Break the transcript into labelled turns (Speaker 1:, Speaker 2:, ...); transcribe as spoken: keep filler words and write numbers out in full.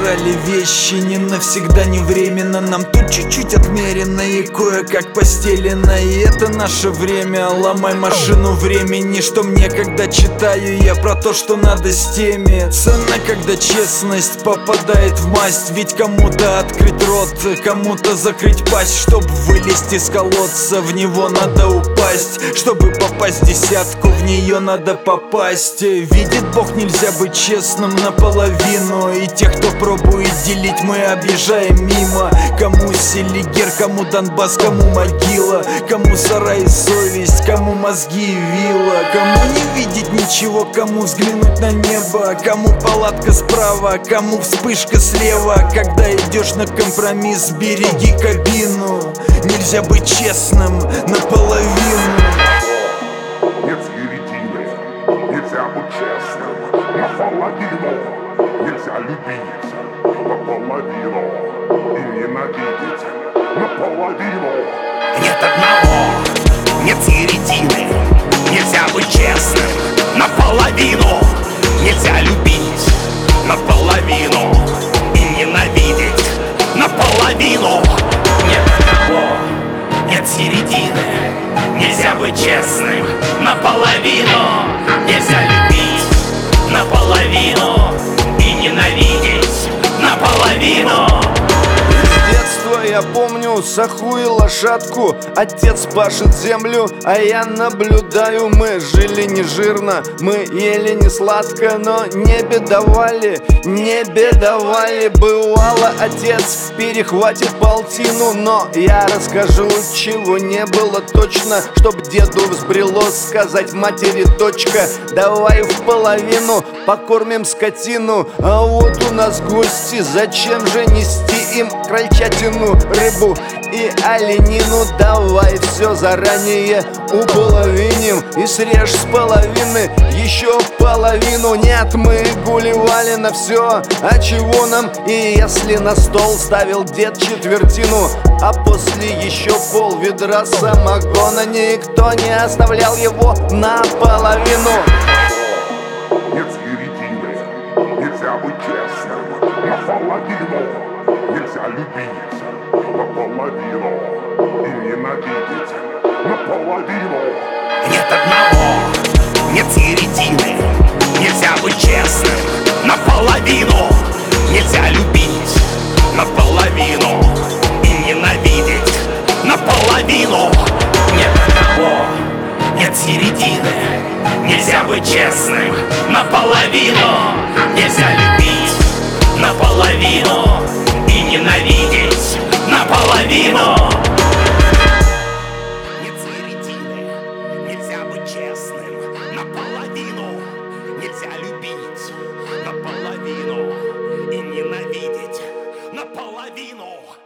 Speaker 1: забрали вещи, не навсегда, не временно. Нам тут чуть-чуть отмерено и кое-как постелено. И это наше время, ломай машину времени. Что мне, когда читаю я про то, что надо с теми. Цена, когда честность попадает в масть. Ведь кому-то открыть рот, кому-то закрыть пасть. Чтоб вылезть из колодца, в него надо упасть. Чтобы попасть в десятку, в нее надо попасть. Видит Бог, нельзя быть честным наполовину. И тех, кто пробует делить, мы объезжаем мимо. Кому Селигер, кому Донбасс, кому могила. Кому сарай и совесть, кому мозги и вилла. Кому не видеть ничего, кому взглянуть на небо. Кому палатка справа, кому вспышка слева. Когда идешь на компромисс, береги кабину. Нельзя быть честным наполовину.
Speaker 2: Нет середины, нельзя быть честным наполовину. Нельзя любить наполовину и ненавидеть наполовину.
Speaker 3: Нет одного, нет середины. Нельзя быть честным наполовину. Нельзя любить наполовину и ненавидеть наполовину. Нет одного, нет середины. Нельзя быть честным наполовину. Нельзя любить наполовину и ненавидеть наполовину.
Speaker 4: Я помню саху и лошадку. Отец пашет землю, а я наблюдаю. Мы жили не жирно, мы ели не сладко, но не бедовали, не бедовали. Бывало, отец перехватит полтину, но я расскажу, чего не было точно, чтоб деду взбрело сказать матери: дочка, давай в половину покормим скотину. А вот у нас гости, зачем же нести им крольчатину, рыбу и оленину? Давай все заранее уполовиним и срежь с половины еще половину. Нет, мы гулевали на все, а чего нам? И если на стол ставил дед четвертину, а после еще пол ведра самогона, никто не оставлял его наполовину.
Speaker 2: Нет середины, нельзя быть честным наполовину. Нельзя любить наполовину и ненавидеть наполовину.
Speaker 3: Нет одного, нет середины. Нельзя быть честным наполовину. Нельзя любить наполовину и ненавидеть наполовину. Нет одного, нет середины. Нельзя быть честным наполовину. Нельзя любить наполовину и ненавидеть наполовину. Нет середины. Нельзя быть честным наполовину. Нельзя любить наполовину и ненавидеть наполовину.